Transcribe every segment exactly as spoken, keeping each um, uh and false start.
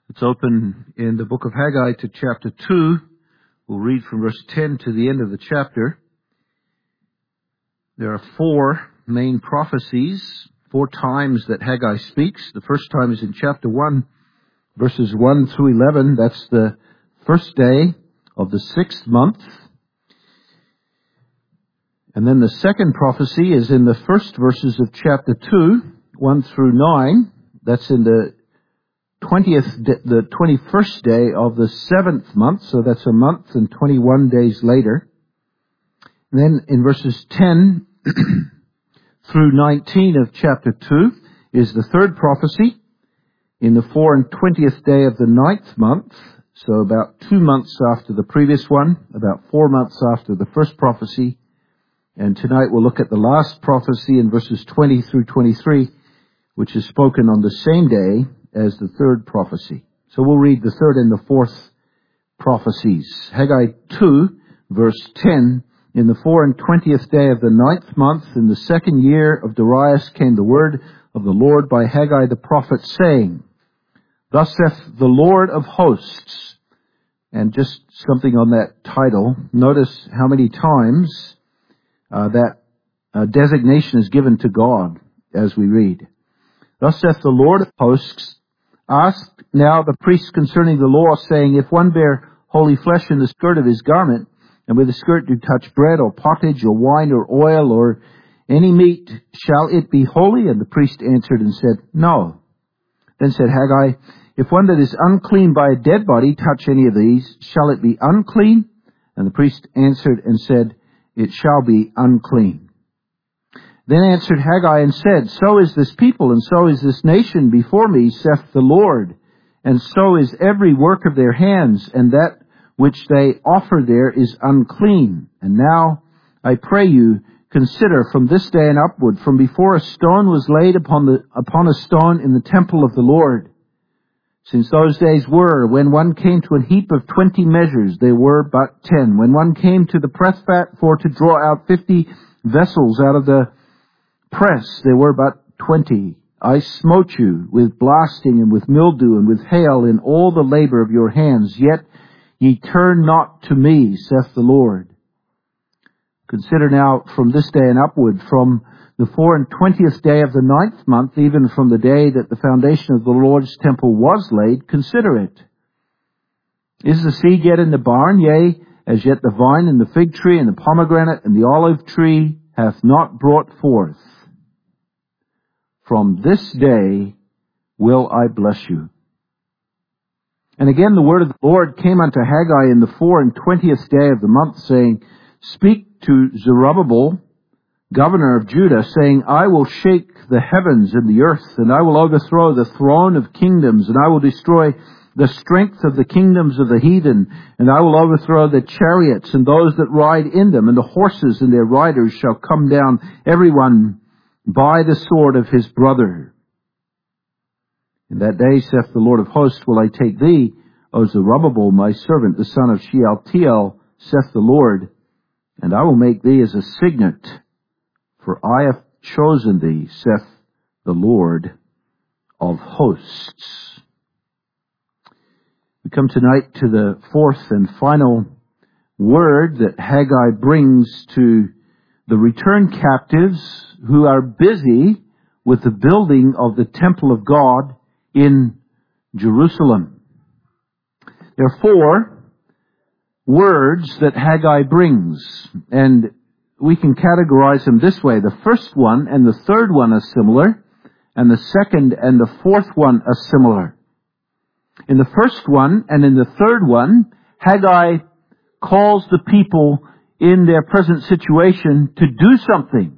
Let's open in the book of Haggai to chapter two. We'll read from verse ten to the end of the chapter. There are four main prophecies, four times that Haggai speaks. The first time is in chapter one, verses one through eleven. That's the first day of the sixth month. And then the second prophecy is in the first verses of chapter two, one through nine. That's in the twentieth, the twenty-first day of the seventh month, so that's a month and twenty-one days later. And then in verses ten through nineteen of chapter two is the third prophecy in the four and twentieth day of the ninth month, so about two months after the previous one, about four months after the first prophecy. And tonight we'll look at the last prophecy in verses twenty through twenty-three, which is spoken on the same day as the third prophecy. So we'll read the third and the fourth prophecies. Haggai two, verse ten, in the four and twentieth day of the ninth month, in the second year of Darius, came the word of the Lord by Haggai the prophet, saying, Thus saith the Lord of hosts. And just something on that title. Notice how many times uh, that uh, designation is given to God as we read. Thus saith the Lord of hosts, Ask now the priests concerning the law, saying, If one bear holy flesh in the skirt of his garment, and with the skirt do touch bread, or pottage, or wine, or oil, or any meat, shall it be holy? And the priest answered and said, No. Then said Haggai, If one that is unclean by a dead body touch any of these, shall it be unclean? And the priest answered and said, It shall be unclean. Then answered Haggai and said, So is this people, and so is this nation before me, saith the Lord. And so is every work of their hands, and that which they offer there is unclean. And now, I pray you, consider from this day and upward, from before a stone was laid upon the upon a stone in the temple of the Lord. Since those days were, when one came to a heap of twenty measures, they were but ten. When one came to the press vat for to draw out fifty vessels out of the press, there were but twenty. I smote you with blasting and with mildew and with hail in all the labor of your hands, yet ye turn not to me, saith the Lord. Consider now from this day and upward, from the four and twentieth day of the ninth month, even from the day that the foundation of the Lord's temple was laid, consider it. Is the seed yet in the barn? Yea, as yet the vine and the fig tree and the pomegranate and the olive tree hath not brought forth. From this day will I bless you. And again the word of the Lord came unto Haggai in the four and twentieth day of the month, saying, Speak to Zerubbabel, governor of Judah, saying, I will shake the heavens and the earth, and I will overthrow the throne of kingdoms, and I will destroy the strength of the kingdoms of the heathen, and I will overthrow the chariots and those that ride in them, and the horses and their riders shall come down, every one by the sword of his brother. In that day, saith the Lord of hosts, will I take thee, O Zerubbabel, my servant, the son of Shealtiel, saith the Lord, and I will make thee as a signet, for I have chosen thee, saith the Lord of hosts. We come tonight to the fourth and final word that Haggai brings to the returned captives who are busy with the building of the temple of God in Jerusalem. There are four words that Haggai brings, and we can categorize them this way. The first one and the third one are similar, and the second and the fourth one are similar. In the first one and in the third one, Haggai calls the people in their present situation to do something.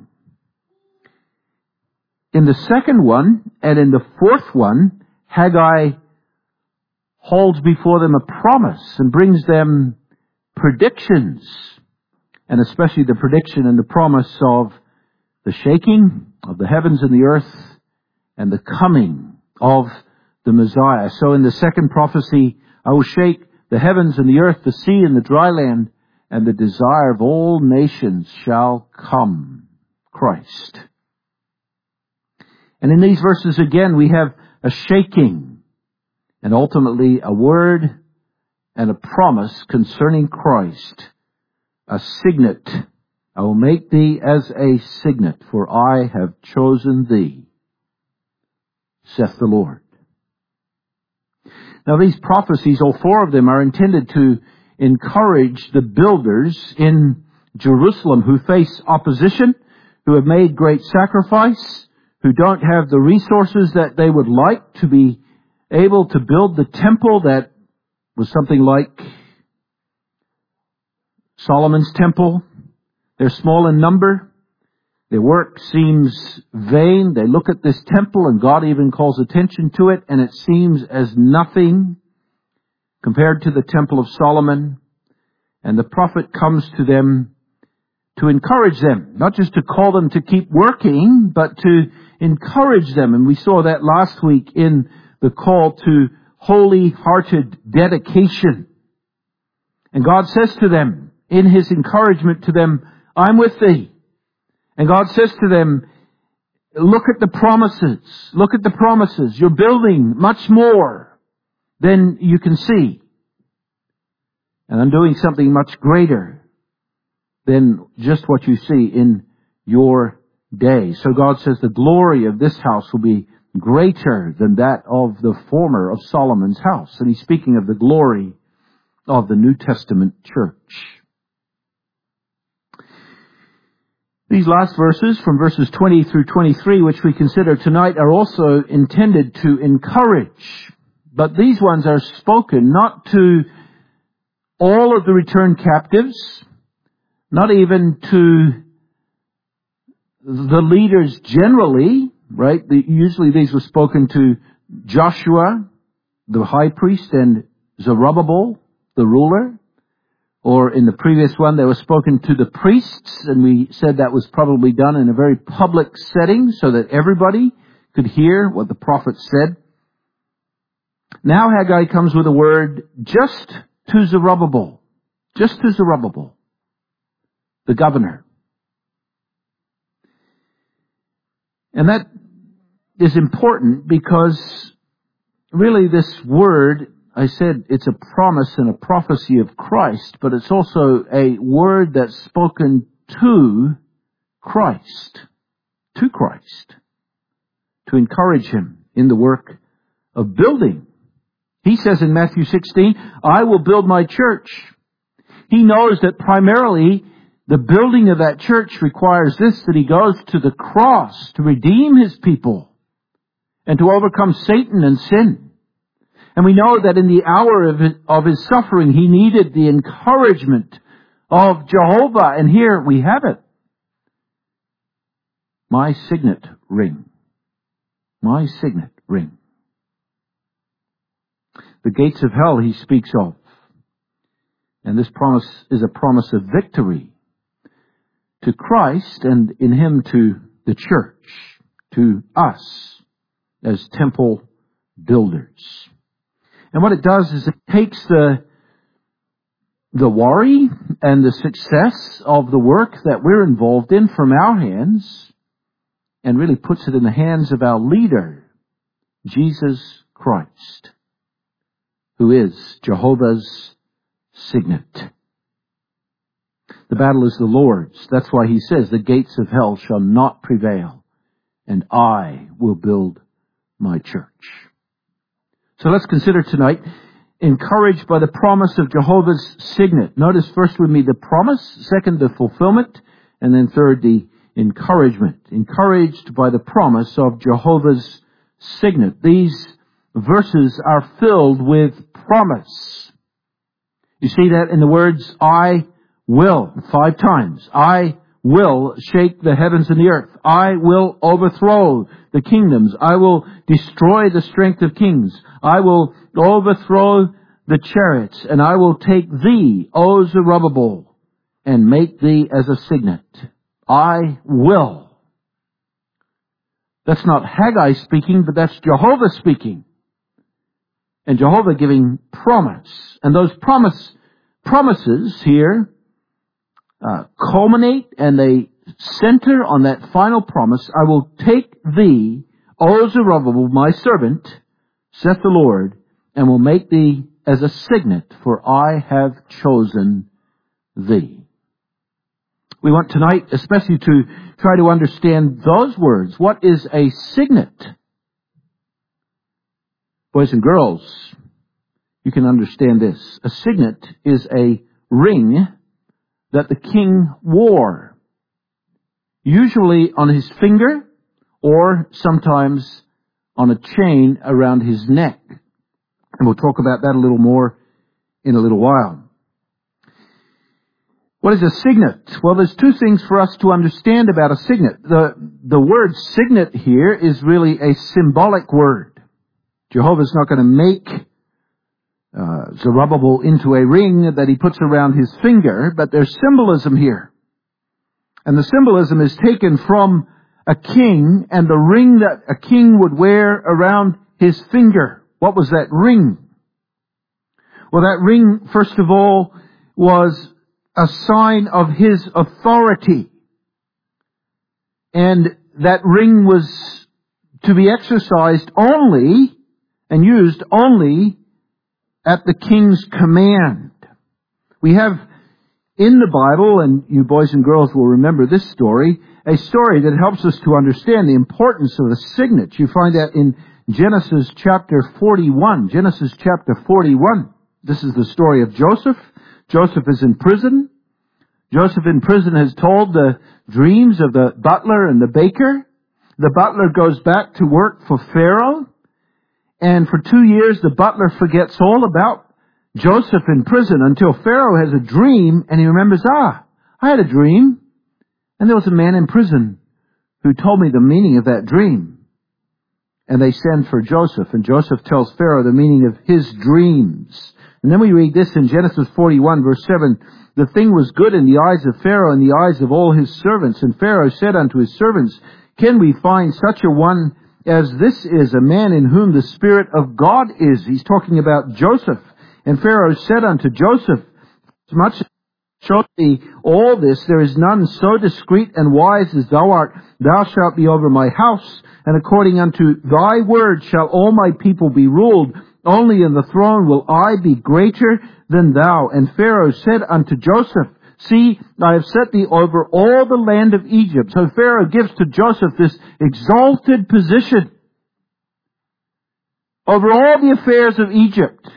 In the second one and in the fourth one, Haggai holds before them a promise and brings them predictions, and especially the prediction and the promise of the shaking of the heavens and the earth and the coming of the Messiah. So in the second prophecy, I will shake the heavens and the earth, the sea and the dry land, and the desire of all nations shall come, Christ. And in these verses again, we have a shaking and ultimately a word and a promise concerning Christ, a signet. I will make thee as a signet, for I have chosen thee, saith the Lord. Now these prophecies, all four of them, are intended to encourage the builders in Jerusalem who face opposition, who have made great sacrifice, who don't have the resources that they would like to be able to build the temple that was something like Solomon's temple. They're small in number. Their work seems vain. They look at this temple, and God even calls attention to it, and it seems as nothing compared to the temple of Solomon. And the prophet comes to them to encourage them, not just to call them to keep working, but to encourage them. And we saw that last week in the call to holy-hearted dedication. And God says to them, in His encouragement to them, I'm with thee. And God says to them, look at the promises. Look at the promises. You're building much more than you can see. And I'm doing something much greater than just what you see in your day. So God says the glory of this house will be greater than that of the former of Solomon's house. And He's speaking of the glory of the New Testament church. These last verses, from verses twenty through twenty-three, which we consider tonight, are also intended to encourage. But these ones are spoken not to all of the returned captives, not even to the leaders generally, right? The, usually these were spoken to Joshua, the high priest, and Zerubbabel, the ruler. Or in the previous one, they were spoken to the priests, and we said that was probably done in a very public setting so that everybody could hear what the prophet said. Now Haggai comes with a word just to Zerubbabel, just to Zerubbabel, the governor. And that is important because really this word, I said it's a promise and a prophecy of Christ, but it's also a word that's spoken to Christ, to Christ, to encourage Him in the work of building. He says in Matthew sixteen, I will build my church. He knows that primarily the building of that church requires this, that He goes to the cross to redeem His people and to overcome Satan and sin. And we know that in the hour of his, of his suffering, He needed the encouragement of Jehovah. And here we have it. My signet ring. My signet ring. The gates of hell He speaks of. And this promise is a promise of victory to Christ and in Him to the church, to us as temple builders. And what it does is it takes the, the worry and the success of the work that we're involved in from our hands and really puts it in the hands of our leader, Jesus Christ, who is Jehovah's signet. The battle is the Lord's. That's why He says, the gates of hell shall not prevail, and I will build my church. So let's consider tonight, encouraged by the promise of Jehovah's signet. Notice first with me the promise, second the fulfillment, and then third the encouragement. Encouraged by the promise of Jehovah's signet. These verses are filled with promise. You see that in the words, I will, five times. I will shake the heavens and the earth. I will overthrow the kingdoms. I will destroy the strength of kings. I will overthrow the chariots, and I will take thee, O Zerubbabel, and make thee as a signet. I will. That's not Haggai speaking, but that's Jehovah speaking. And Jehovah giving promise. And those promise promises here uh, culminate and they center on that final promise. I will take thee, O Zerubbabel, my servant, saith the Lord, and will make thee as a signet, for I have chosen thee. We want tonight especially to try to understand those words. What is a signet? Boys and girls, you can understand this. A signet is a ring that the king wore, usually on his finger or sometimes on a chain around his neck. And we'll talk about that a little more in a little while. What is a signet? Well, there's two things for us to understand about a signet. The, the word signet here is really a symbolic word. Jehovah's not going to make uh, Zerubbabel into a ring that he puts around his finger, but there's symbolism here. And the symbolism is taken from a king and the ring that a king would wear around his finger. What was that ring? Well, that ring, first of all, was a sign of his authority. And that ring was to be exercised only and used only at the king's command. We have in the Bible, and you boys and girls will remember this story, a story that helps us to understand the importance of the signet. You find that in Genesis chapter forty-one. Genesis chapter forty-one. This is the story of Joseph. Joseph is in prison. Joseph in prison has told the dreams of the butler and the baker. The butler goes back to work for Pharaoh. And for two years, the butler forgets all about Joseph in prison until Pharaoh has a dream and he remembers, ah, I had a dream. And there was a man in prison who told me the meaning of that dream. And they send for Joseph, and Joseph tells Pharaoh the meaning of his dreams. And then we read this in Genesis forty-one, verse seven. The thing was good in the eyes of Pharaoh and the eyes of all his servants. And Pharaoh said unto his servants, can we find such a one as this is, a man in whom the Spirit of God is? He's talking about Joseph. And Pharaoh said unto Joseph, as much as show thee all this, there is none so discreet and wise as thou art. Thou shalt be over my house, and according unto thy word shall all my people be ruled. Only in the throne will I be greater than thou. And Pharaoh said unto Joseph, see, I have set thee over all the land of Egypt. So Pharaoh gives to Joseph this exalted position over all the affairs of Egypt.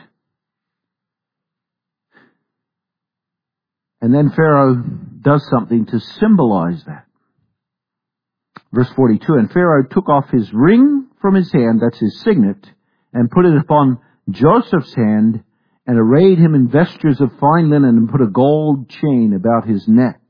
And then Pharaoh does something to symbolize that. Verse forty-two, and Pharaoh took off his ring from his hand, that's his signet, and put it upon Joseph's hand, and arrayed him in vestures of fine linen, and put a gold chain about his neck.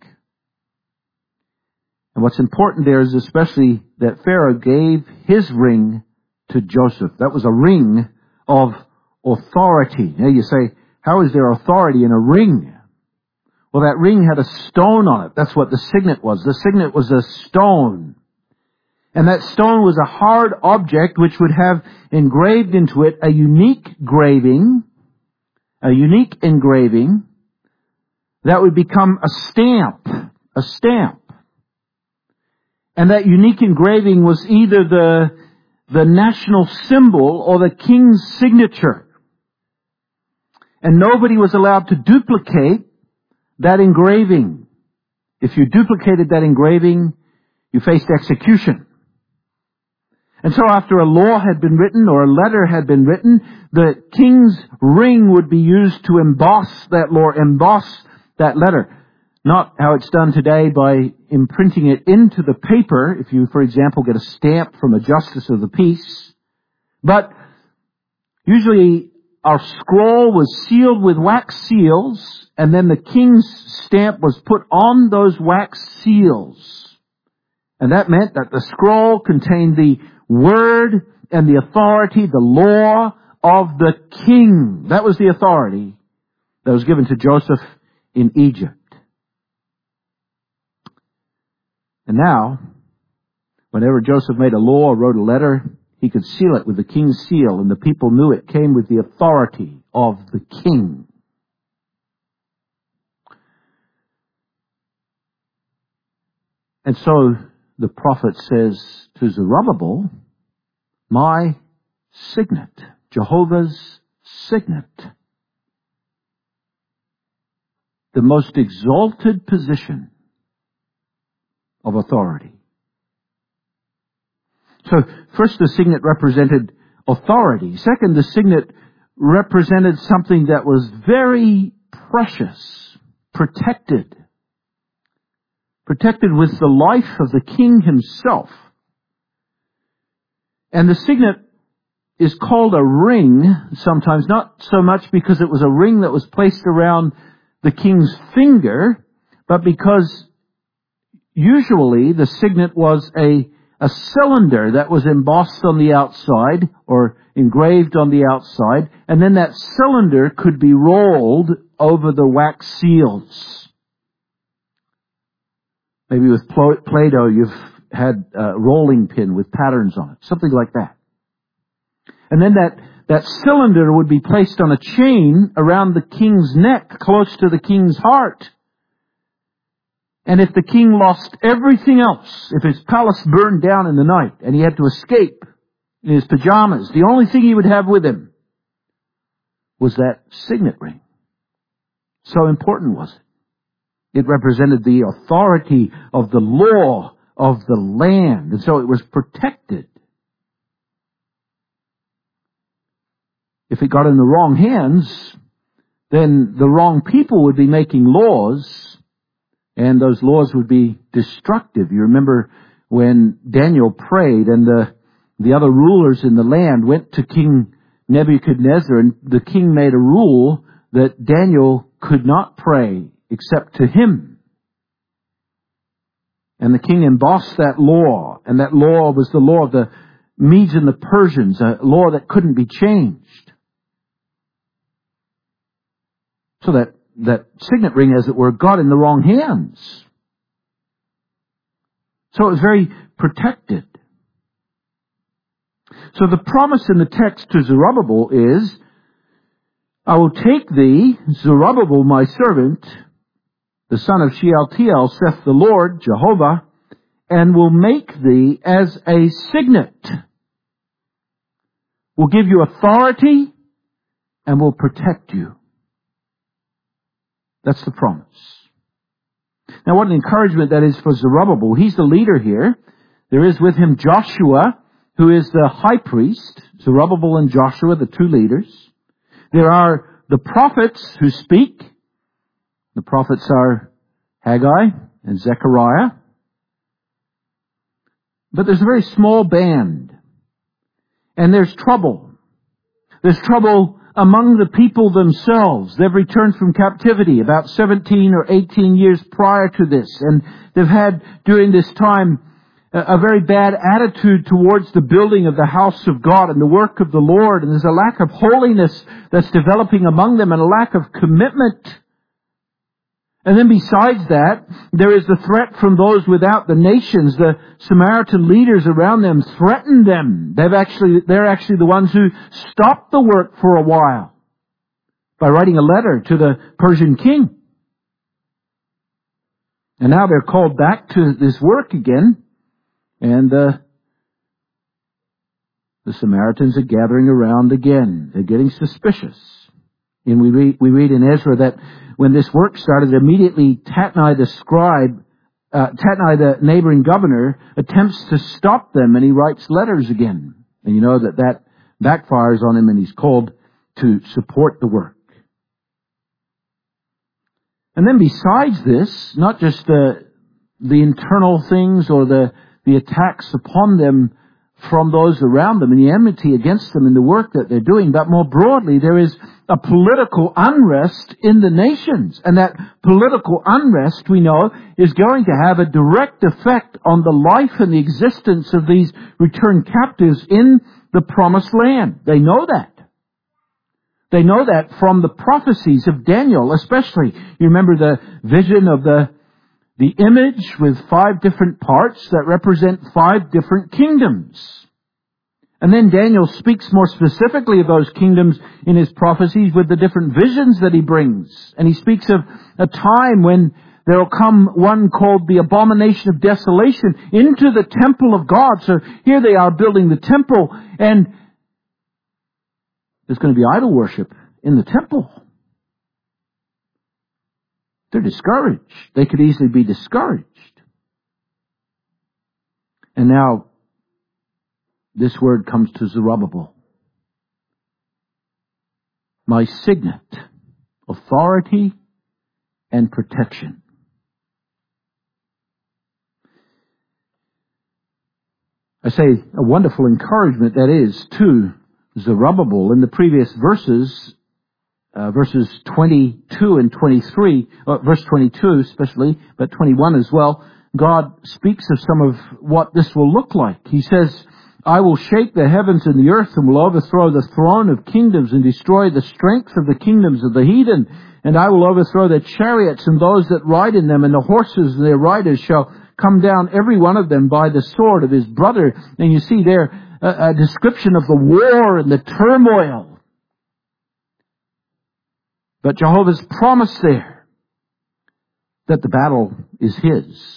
And what's important there is especially that Pharaoh gave his ring to Joseph. That was a ring of authority. Now you say, how is there authority in a ring? Well, that ring had a stone on it. That's what the signet was. The signet was a stone. And that stone was a hard object which would have engraved into it a unique graving, a unique engraving that would become a stamp, a stamp. And that unique engraving was either the, the national symbol or the king's signature. And nobody was allowed to duplicate that engraving. If you duplicated that engraving, you faced execution. And so after a law had been written or a letter had been written, the king's ring would be used to emboss that law, emboss that letter. Not how it's done today by imprinting it into the paper, if you, for example, get a stamp from a justice of the peace. But usually our scroll was sealed with wax seals, and then the king's stamp was put on those wax seals. And that meant that the scroll contained the word and the authority, the law of the king. That was the authority that was given to Joseph in Egypt. And now, whenever Joseph made a law or wrote a letter, he could seal it with the king's seal, and the people knew it came with the authority of the king. And so the prophet says to Zerubbabel, my signet, Jehovah's signet. The most exalted position of authority. So, first the signet represented authority. Second, the signet represented something that was very precious, protected. Protected with the life of the king himself. And the signet is called a ring sometimes, not so much because it was a ring that was placed around the king's finger, but because usually the signet was a, a cylinder that was embossed on the outside or engraved on the outside, and then that cylinder could be rolled over the wax seals. Maybe with Play-Doh you've had a rolling pin with patterns on it, something like that. And then that, that cylinder would be placed on a chain around the king's neck, close to the king's heart. And if the king lost everything else, if his palace burned down in the night and he had to escape in his pajamas, the only thing he would have with him was that signet ring. So important was it. It represented the authority of the law of the land, and so it was protected. If it got in the wrong hands, then the wrong people would be making laws, and those laws would be destructive. You remember when Daniel prayed and the, the other rulers in the land went to King Nebuchadnezzar, and the king made a rule that Daniel could not pray except to him. And the king embossed that law, and that law was the law of the Medes and the Persians, a law that couldn't be changed. So that, that signet ring, as it were, got in the wrong hands. So it was very protected. So the promise in the text to Zerubbabel is, I will take thee, Zerubbabel, my servant, the son of Shealtiel, saith the Lord, Jehovah, and will make thee as a signet. Will give you authority and will protect you. That's the promise. Now what an encouragement that is for Zerubbabel. He's the leader here. There is with him Joshua, who is the high priest. Zerubbabel and Joshua, the two leaders. There are the prophets who speak. The prophets are Haggai and Zechariah. But there's a very small band. And there's trouble. There's trouble among the people themselves. They've returned from captivity about seventeen or eighteen years prior to this. And they've had, during this time, a very bad attitude towards the building of the house of God and the work of the Lord. And there's a lack of holiness that's developing among them and a lack of commitment. And then besides that, there is the threat from those without, the nations. The Samaritan leaders around them threaten them. They've actually, they're actually the ones who stopped the work for a while by writing a letter to the Persian king. And now they're called back to this work again. And uh, the Samaritans are gathering around again. They're getting suspicious. And we read, we read in Ezra that when this work started, immediately Tatnai the scribe, uh, Tatnai the neighboring governor, attempts to stop them, and he writes letters again. And you know that that backfires on him, and he's called to support the work. And then besides this, not just the, the internal things or the the attacks upon them from those around them and the enmity against them in the work that they're doing, but more broadly, there is a political unrest in the nations. And that political unrest, we know, is going to have a direct effect on the life and the existence of these returned captives in the promised land. They know that. They know that from the prophecies of Daniel, especially. You remember the vision of the The image with five different parts that represent five different kingdoms. And then Daniel speaks more specifically of those kingdoms in his prophecies with the different visions that he brings. And he speaks of a time when there will come one called the abomination of desolation into the temple of God. So here they are building the temple, and There's going to be idol worship in the temple. They're discouraged. They could easily be discouraged. And now, this word comes to Zerubbabel. My signet, authority, and protection. I say a wonderful encouragement that is to Zerubbabel. In the previous verses, uh, verses twenty-two and twenty-three, uh, verse twenty-two especially, but twenty-one as well, God speaks of some of what this will look like. He says, I will shake the heavens and the earth and will overthrow the throne of kingdoms and destroy the strength of the kingdoms of the heathen. And I will overthrow their chariots and those that ride in them, and the horses and their riders shall come down, every one of them, by the sword of his brother. And you see there a, a description of the war and the turmoil. But Jehovah's promise there that the battle is his.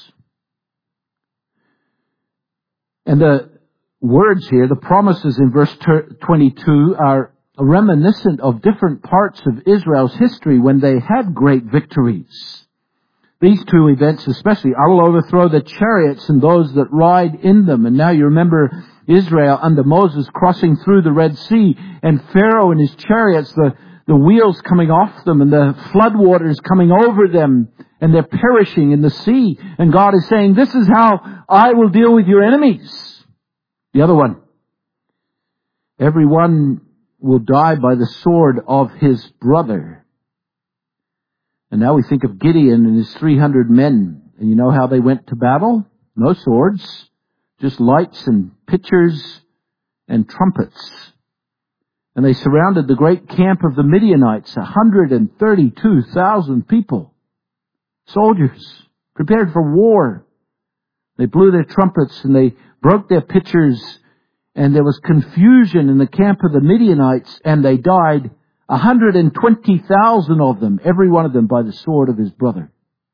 And the words here, the promises in verse twenty-two, are reminiscent of different parts of Israel's history when they had great victories. These two events especially, I will overthrow the chariots and those that ride in them. And now you remember Israel under Moses crossing through the Red Sea, and Pharaoh and his chariots, the, the wheels coming off them and the floodwaters coming over them, and they're perishing in the sea. And God is saying, this is how I will deal with your enemies. The other one, everyone will die by the sword of his brother. And now we think of Gideon and his three hundred men. And you know how they went to battle? No swords, just lights and pitchers and trumpets. And they surrounded the great camp of the Midianites, one hundred thirty-two thousand people, soldiers, prepared for war. They blew their trumpets and they broke their pitchers, and there was confusion in the camp of the Midianites, and they died, one hundred twenty thousand of them, every one of them by the sword of his brother.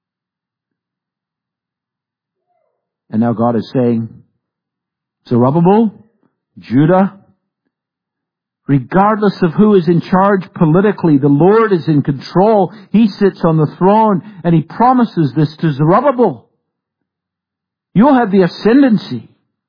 And now God is saying, Zerubbabel, Judah, regardless of who is in charge politically, the Lord is in control. He sits on the throne, and He promises this to Zerubbabel. You'll have the ascendancy.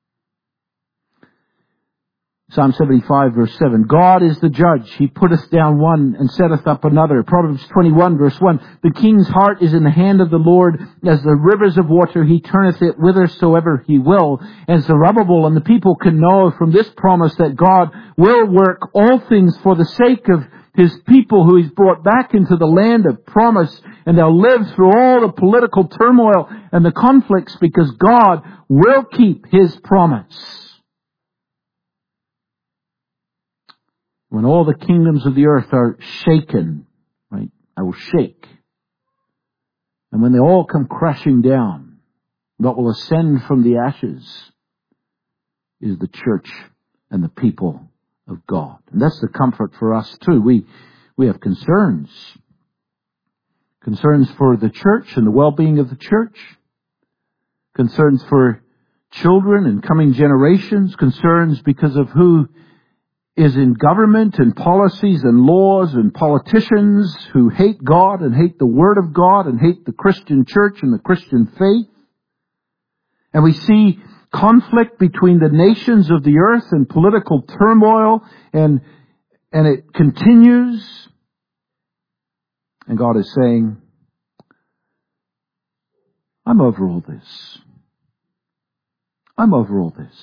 Psalm seventy-five verse seven, God is the judge. He putteth down one and setteth up another. Proverbs twenty-one verse one, the king's heart is in the hand of the Lord. As the rivers of water, He turneth it whithersoever He will. And Zerubbabel and the people can know from this promise that God will work all things for the sake of His people who He's brought back into the land of promise. And they'll live through all the political turmoil and the conflicts because God will keep His promise. When all the kingdoms of the earth are shaken, right? I will shake. And when they all come crashing down, what will ascend from the ashes is the church and the people of God. And that's the comfort for us too. We, we have concerns. Concerns for the church and the well-being of the church. Concerns for children and coming generations. Concerns because of who is in government and policies and laws and politicians who hate God and hate the Word of God and hate the Christian church and the Christian faith. And we see conflict between the nations of the earth and political turmoil, and and it continues. And God is saying, I'm over all this. I'm over all this.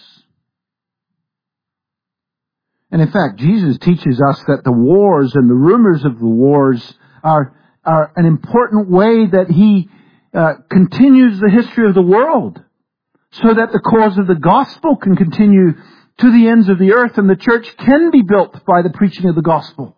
And in fact, Jesus teaches us that the wars and the rumors of the wars are, are an important way that He uh, continues the history of the world, so that the cause of the gospel can continue to the ends of the earth and the church can be built by the preaching of the gospel.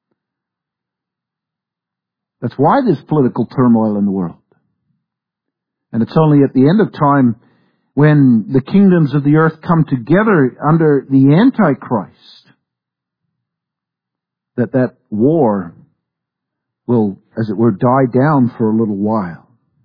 That's why there's political turmoil in the world. And it's only at the end of time, when the kingdoms of the earth come together under the Antichrist, that that war will, as it were, die down for a little while.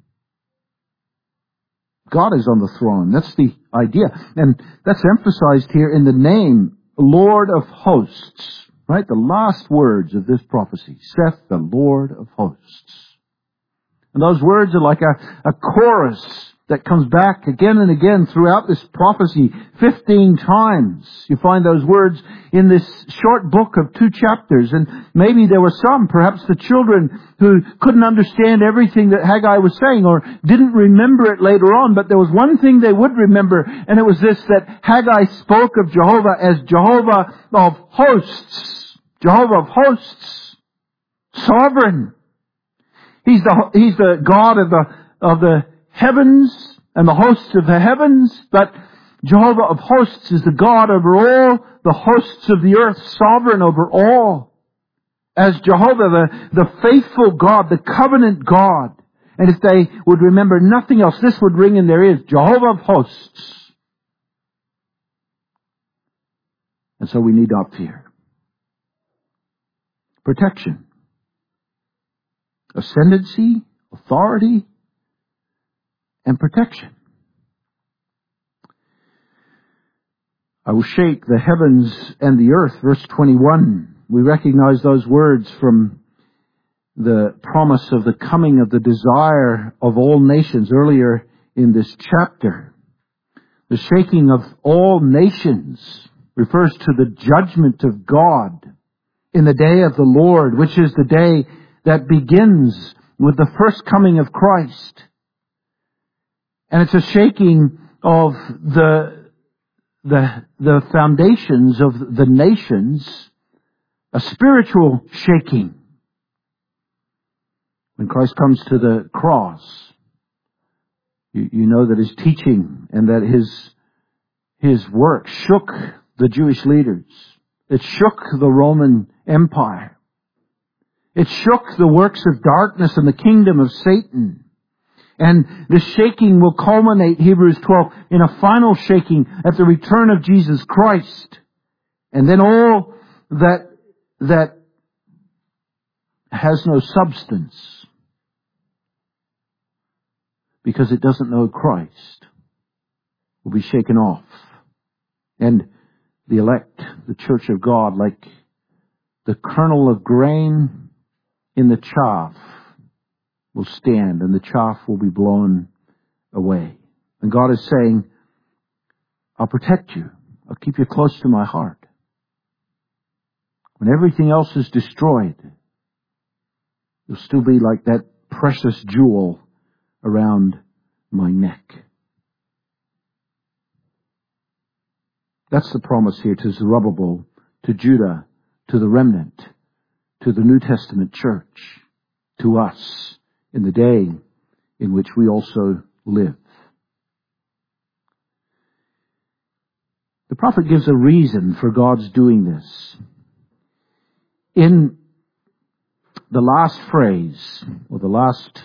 God is on the throne. That's the idea. And that's emphasized here in the name, Lord of Hosts. Right? The last words of this prophecy, saith the Lord of hosts. And those words are like a, a chorus that comes back again and again throughout this prophecy. Fifteen times you find those words in this short book of two chapters. And maybe there were some, perhaps the children, who couldn't understand everything that Haggai was saying or didn't remember it later on. But there was one thing they would remember, and it was this, that Haggai spoke of Jehovah as Jehovah of hosts. Jehovah of hosts. Sovereign. He's the, he's the God of the, of the heavens and the hosts of the heavens, but Jehovah of hosts is the God over all the hosts of the earth, sovereign over all. As Jehovah, the, the faithful God, the covenant God. And if they would remember nothing else, this would ring in their ears, Jehovah of hosts. And so we need not fear. Protection. Ascendancy, authority, and protection. I will shake the heavens and the earth, verse twenty-one. We recognize those words from the promise of the coming of the desire of all nations earlier in this chapter. The shaking of all nations refers to the judgment of God in the day of the Lord, which is the day that begins with the first coming of Christ. And it's a shaking of the, the, the foundations of the nations, a spiritual shaking. When Christ comes to the cross, you, you know that his teaching and that his, his work shook the Jewish leaders. It shook the Roman Empire. It shook the works of darkness and the kingdom of Satan. And the shaking will culminate, Hebrews twelve, in a final shaking at the return of Jesus Christ. And then all that, that has no substance because it doesn't know Christ will be shaken off. And the elect, the church of God, like the kernel of grain in the chaff, will stand, and the chaff will be blown away. And God is saying, I'll protect you. I'll keep you close to my heart. When everything else is destroyed, you'll still be like that precious jewel around my neck. That's the promise here to Zerubbabel, to Judah, to the remnant, to the New Testament church, to us in the day in which we also live. The prophet gives a reason for God's doing this. In the last phrase, or the last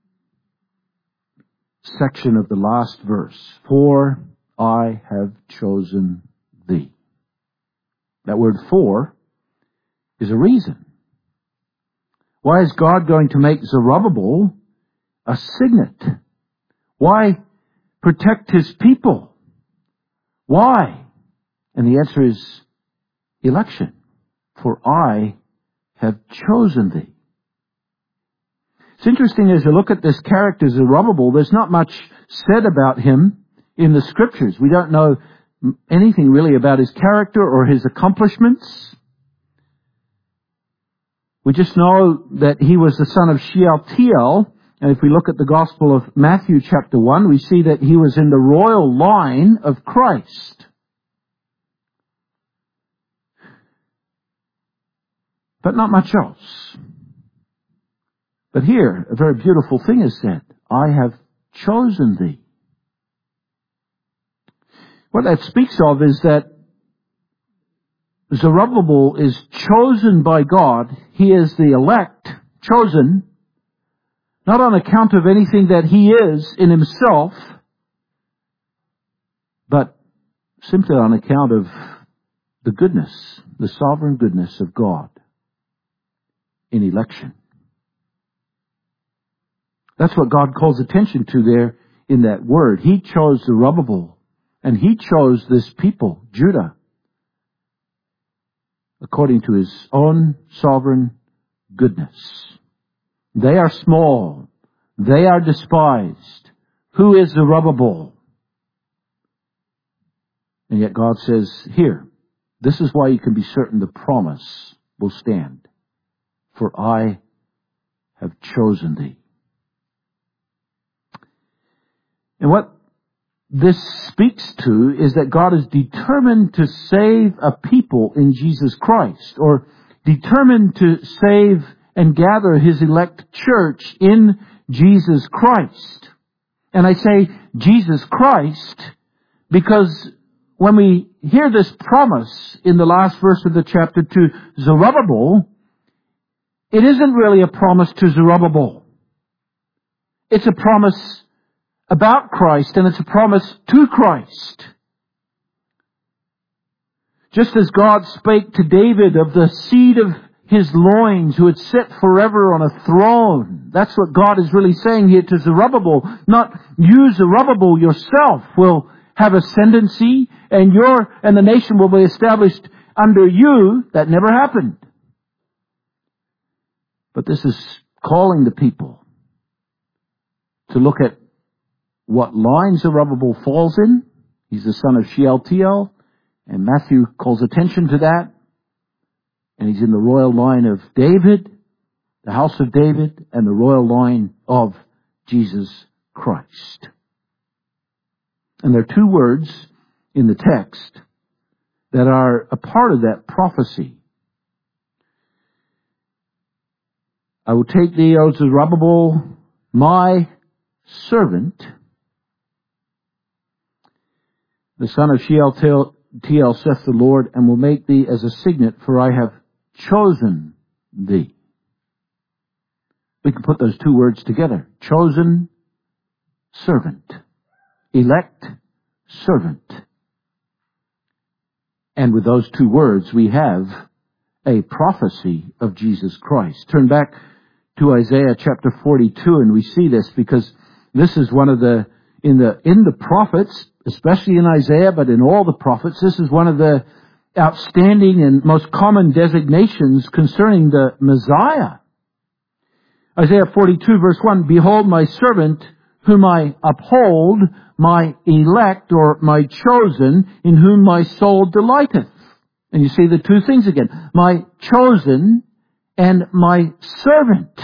section of the last verse, for I have chosen thee. That word for is a reason. Why is God going to make Zerubbabel a signet? Why protect his people? Why? And the answer is election. For I have chosen thee. It's interesting as you look at this character Zerubbabel, there's not much said about him in the scriptures. We don't know anything really about his character or his accomplishments. We just know that he was the son of Shealtiel. And if we look at the Gospel of Matthew chapter one, we see that he was in the royal line of Christ. But not much else. But here, a very beautiful thing is said. I have chosen thee. What that speaks of is that Zerubbabel is chosen by God. He is the elect, chosen, not on account of anything that he is in himself, but simply on account of the goodness, the sovereign goodness of God in election. That's what God calls attention to there in that word. He chose Zerubbabel, and he chose this people, Judah. according to His own sovereign goodness. They are small. They are despised. Who is Zerubbabel? And yet God says, here, this is why you can be certain the promise will stand. For I have chosen thee. And what this speaks to is that God is determined to save a people in Jesus Christ, or determined to save and gather His elect church in Jesus Christ. And I say Jesus Christ because when we hear this promise in the last verse of the chapter to Zerubbabel, it isn't really a promise to Zerubbabel. It's a promise about Christ, and it's a promise to Christ. Just as God spake to David of the seed of his loins who would sit forever on a throne. That's what God is really saying here to Zerubbabel. Not you, Zerubbabel, yourself will have ascendancy, and your and the nation will be established under you. That never happened. But this is calling the people to look at what line Zerubbabel falls in. He's the son of Shealtiel, and Matthew calls attention to that. And he's in the royal line of David, the house of David, and the royal line of Jesus Christ. And there are two words in the text that are a part of that prophecy. I will take thee, O Zerubbabel, my servant, the son of Shealtiel, saith the Lord, and will make thee as a signet, for I have chosen thee. We can put those two words together. Chosen, servant. Elect, servant. And with those two words, we have a prophecy of Jesus Christ. Turn back to Isaiah chapter forty-two, and we see this because this is one of the, in the, in the prophets, especially in Isaiah, but in all the prophets, this is one of the outstanding and most common designations concerning the Messiah. Isaiah forty-two verse one, Behold my servant, whom I uphold, my elect, or my chosen, in whom my soul delighteth. And you see the two things again. My chosen and my servant.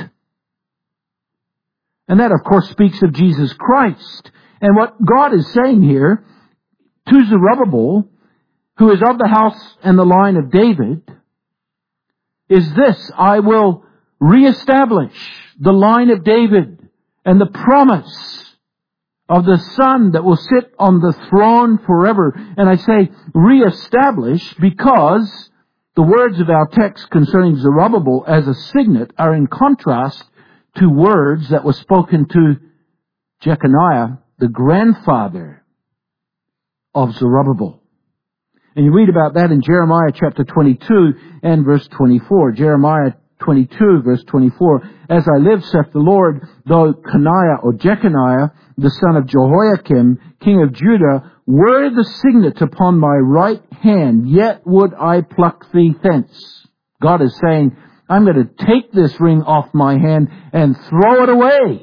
And that, of course, speaks of Jesus Christ. And what God is saying here to Zerubbabel, who is of the house and the line of David, is this: I will reestablish the line of David and the promise of the Son that will sit on the throne forever. And I say reestablish because the words of our text concerning Zerubbabel as a signet are in contrast to words that were spoken to Jeconiah, the grandfather of Zerubbabel. And you read about that in Jeremiah chapter twenty-two and verse twenty-four. Jeremiah twenty-two verse twenty-four. As I live, saith the Lord, though Coniah or Jeconiah, the son of Jehoiakim, king of Judah, were the signet upon my right hand, yet would I pluck thee thence. God is saying, I'm going to take this ring off my hand and throw it away.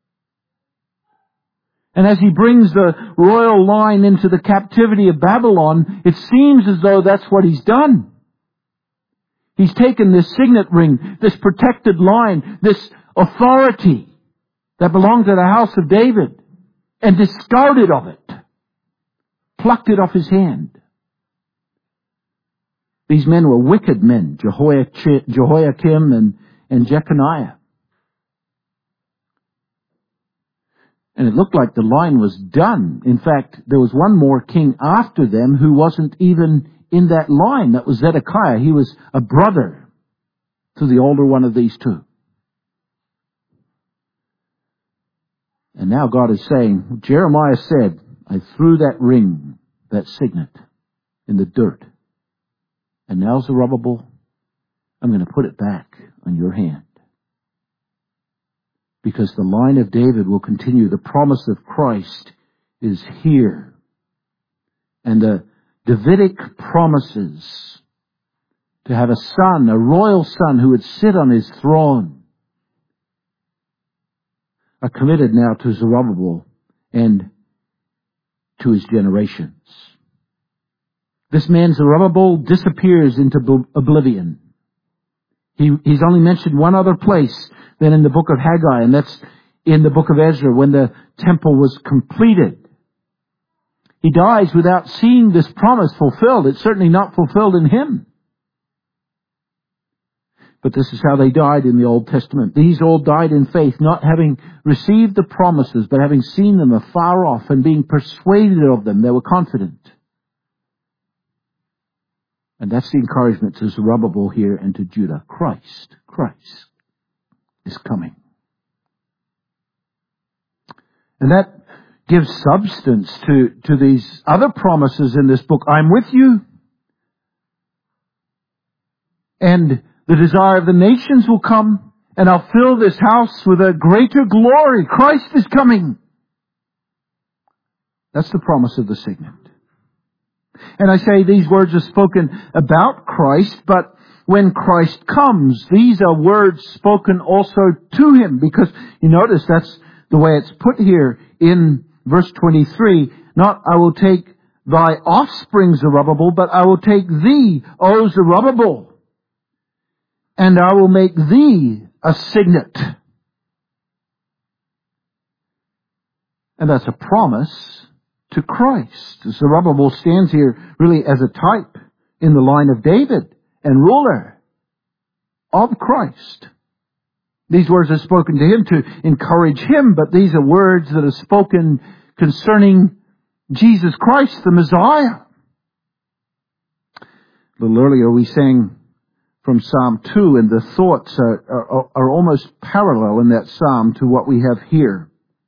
And as he brings the royal line into the captivity of Babylon, it seems as though that's what he's done. He's taken this signet ring, this protected line, this authority that belonged to the house of David, and discarded of it, plucked it off his hand. These men were wicked men, Jehoiakim and, and Jeconiah. And it looked like the line was done. In fact, there was one more king after them who wasn't even in that line. That was Zedekiah. He was a brother to the older one of these two. And now God is saying, Jeremiah said, I threw that ring, that signet, in the dirt. And now, Zerubbabel, I'm going to put it back on your hand. Because the line of David will continue. The promise of Christ is here. And the Davidic promises to have a son, a royal son who would sit on his throne, are committed now to Zerubbabel and to his generations. This man Zerubbabel disappears into oblivion. He, he's only mentioned one other place than in the book of Haggai, and that's in the book of Ezra when the temple was completed. He dies without seeing this promise fulfilled. It's certainly not fulfilled in him. But this is how they died in the Old Testament. These all died in faith, not having received the promises, but having seen them afar off and being persuaded of them. They were confident. And that's the encouragement to Zerubbabel here and to Judah. Christ, Christ is coming. And that gives substance to, to these other promises in this book. I'm with you. And the desire of the nations will come, and I'll fill this house with a greater glory. Christ is coming. That's the promise of the signet. And I say these words are spoken about Christ, but when Christ comes, these are words spoken also to him, because you notice that's the way it's put here in verse twenty-three. Not, I will take thy offspring, Zerubbabel, but I will take thee, O Zerubbabel, and I will make thee a signet. And that's a promise to Christ. Zerubbabel stands here really as a type in the line of David and ruler of Christ. These words are spoken to him to encourage him, but these are words that are spoken concerning Jesus Christ, the Messiah. A little earlier we sang from Psalm two, and the thoughts are, are, are almost parallel in that psalm to what we have here.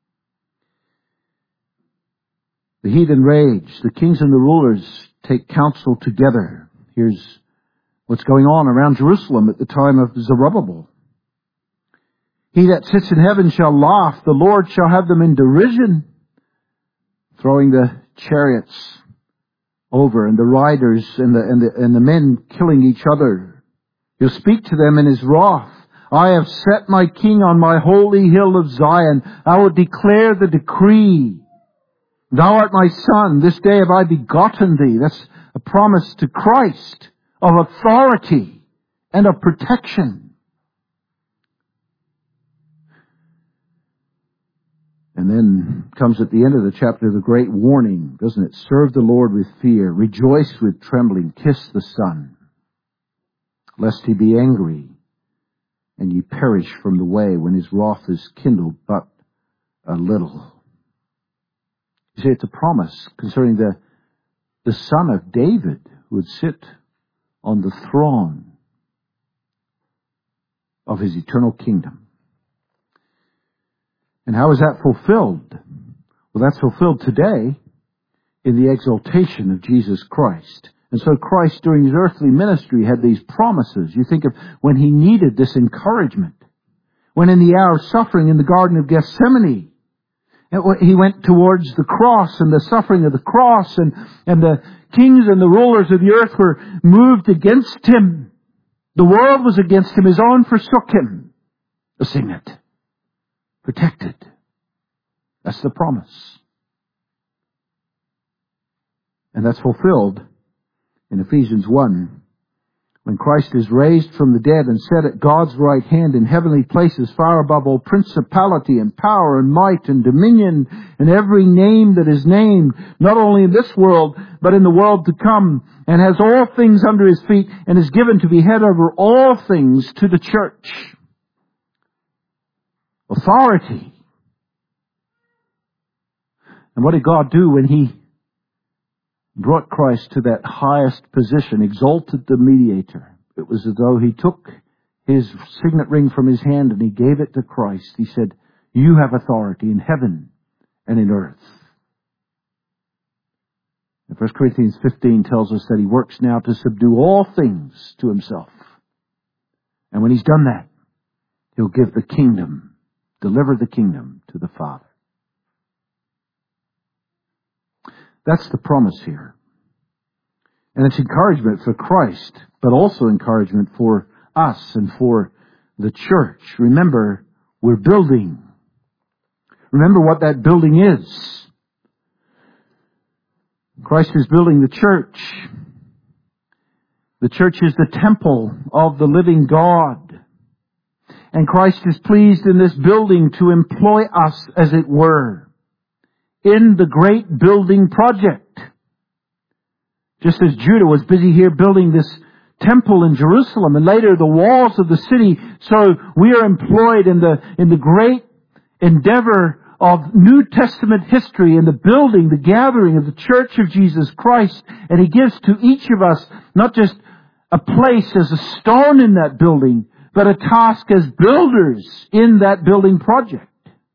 The heathen rage, the kings and the rulers take counsel together. Here's what's going on around Jerusalem at the time of Zerubbabel. He that sits in heaven shall laugh, the Lord shall have them in derision, throwing the chariots over and the riders and the, and the, and the men killing each other. He'll speak to them in his wrath. I have set my king on my holy hill of Zion. I will declare the decree. Thou art my son. This day have I begotten thee. That's a promise to Christ of authority and of protection. And then comes at the end of the chapter the great warning, doesn't it? Serve the Lord with fear. Rejoice with trembling. Kiss the Son, lest he be angry and ye perish from the way when his wrath is kindled but a little. You see, it's a promise concerning the, the Son of David who would sit on the throne of his eternal kingdom. And how is that fulfilled? Well, that's fulfilled today in the exaltation of Jesus Christ. And so Christ, during his earthly ministry, had these promises. You think of when he needed this encouragement. When in the hour of suffering in the Garden of Gethsemane, he went towards the cross and the suffering of the cross, and, and the kings and the rulers of the earth were moved against him. The world was against him. His own forsook him. A signet. Protected. That's the promise. And that's fulfilled in Ephesians one. When Christ is raised from the dead and set at God's right hand in heavenly places, far above all principality and power and might and dominion and every name that is named, not only in this world, but in the world to come, and has all things under his feet, and is given to be head over all things to the church. Authority. And what did God do when he brought Christ to that highest position, exalted the mediator? It was as though he took his signet ring from his hand and he gave it to Christ. He said, you have authority in heaven and in earth. And First Corinthians fifteen tells us that he works now to subdue all things to himself. And when he's done that, he'll give the kingdom Deliver the kingdom to the Father. That's the promise here. And it's encouragement for Christ, but also encouragement for us and for the church. Remember, we're building. Remember what that building is. Christ is building the church. The church is the temple of the living God. And Christ is pleased in this building to employ us, as it were, in the great building project. Just as Judah was busy here building this temple in Jerusalem and later the walls of the city, so we are employed in the, in the great endeavor of New Testament history in the building, the gathering of the Church of Jesus Christ. And He gives to each of us not just a place as a stone in that building, but a task as builders in that building project.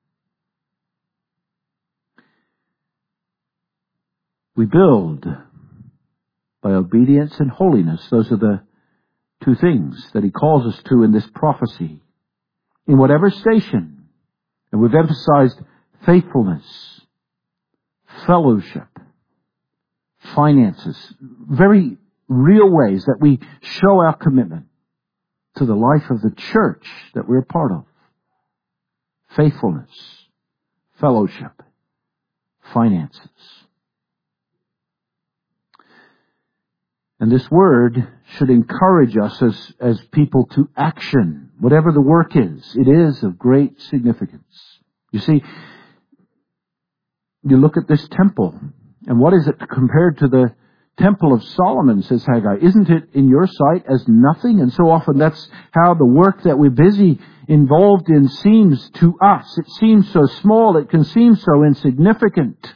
We build by obedience and holiness. Those are the two things that He calls us to in this prophecy. In whatever station, and we've emphasized faithfulness, fellowship, finances, very real ways that we show our commitment to the life of the church that we're a part of. Faithfulness, fellowship, finances. And this word should encourage us as, as people to action. Whatever the work is, it is of great significance. You see, you look at this temple, and what is it compared to the temple of Solomon, says Haggai? Isn't it in your sight as nothing? And so often that's how the work that we're busy involved in seems to us. It seems so small, it can seem so insignificant.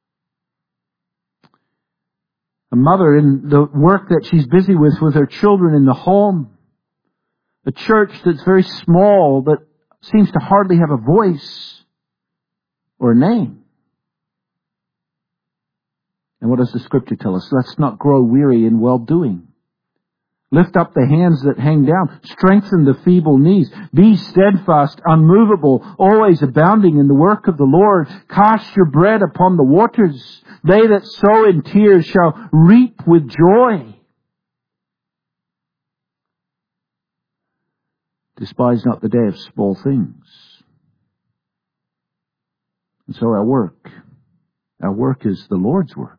A mother in the work that she's busy with with her children in the home. A church that's very small, that seems to hardly have a voice or a name. And what does the Scripture tell us? Let's not grow weary in well-doing. Lift up the hands that hang down. Strengthen the feeble knees. Be steadfast, unmovable, always abounding in the work of the Lord. Cast your bread upon the waters. They that sow in tears shall reap with joy. Despise not the day of small things. And so our work, our work is the Lord's work.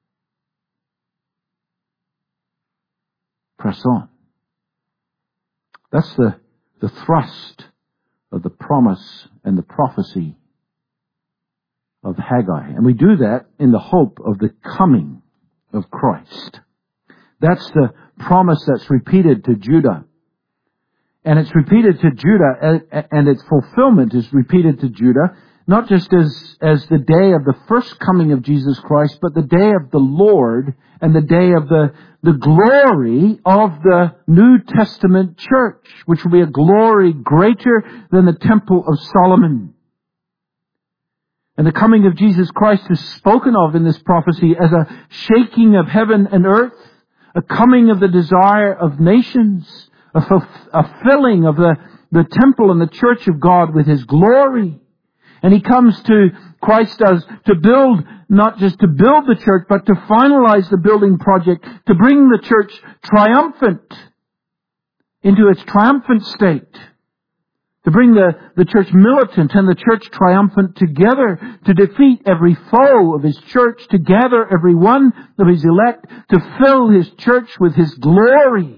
Press on. That's the, the thrust of the promise and the prophecy of Haggai. And we do that in the hope of the coming of Christ. That's the promise that's repeated to Judah. And it's repeated to Judah, and its fulfillment is repeated to Judah, not just as, as the day of the first coming of Jesus Christ, but the day of the Lord and the day of the, the glory of the New Testament church, which will be a glory greater than the Temple of Solomon. And the coming of Jesus Christ is spoken of in this prophecy as a shaking of heaven and earth, a coming of the desire of nations, a, f- a filling of the, the temple and the church of God with His glory. And He comes to, Christ does, to build, not just to build the church, but to finalize the building project, to bring the church triumphant into its triumphant state. To bring the, the church militant and the church triumphant together, to defeat every foe of His church, to gather every one of His elect, to fill His church with His glory.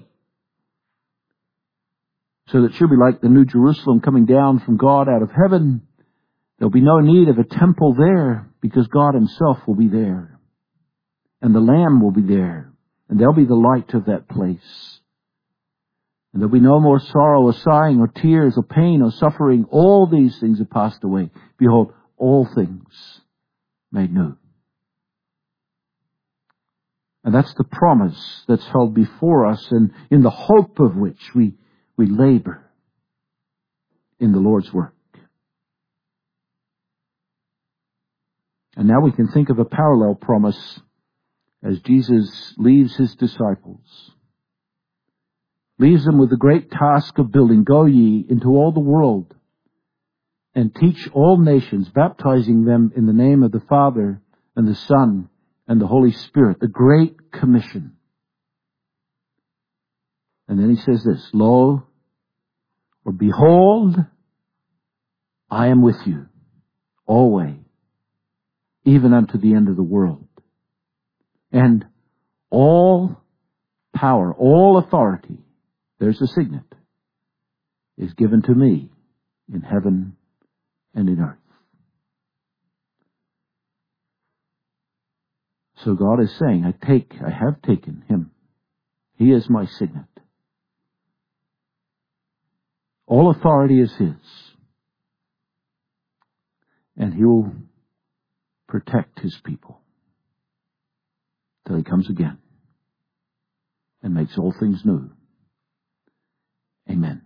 So that she'll be like the New Jerusalem coming down from God out of heaven. There'll be no need of a temple there, because God Himself will be there. And the Lamb will be there. And they'll be the light of that place. And there'll be no more sorrow or sighing or tears or pain or suffering. All these things have passed away. Behold, all things made new. And that's the promise that's held before us, and in the hope of which we, we labor in the Lord's work. And now we can think of a parallel promise as Jesus leaves His disciples. Leaves them with the great task of building. Go ye into all the world and teach all nations, baptizing them in the name of the Father and the Son and the Holy Spirit. The Great Commission. And then he says this, Lo, or behold, I am with you always, even unto the end of the world. And all power, all authority, there's a signet, is given to me in heaven and in earth. So God is saying, I take, I have taken him. He is my signet. All authority is his. And he will protect his people till he comes again and makes all things new. Amen.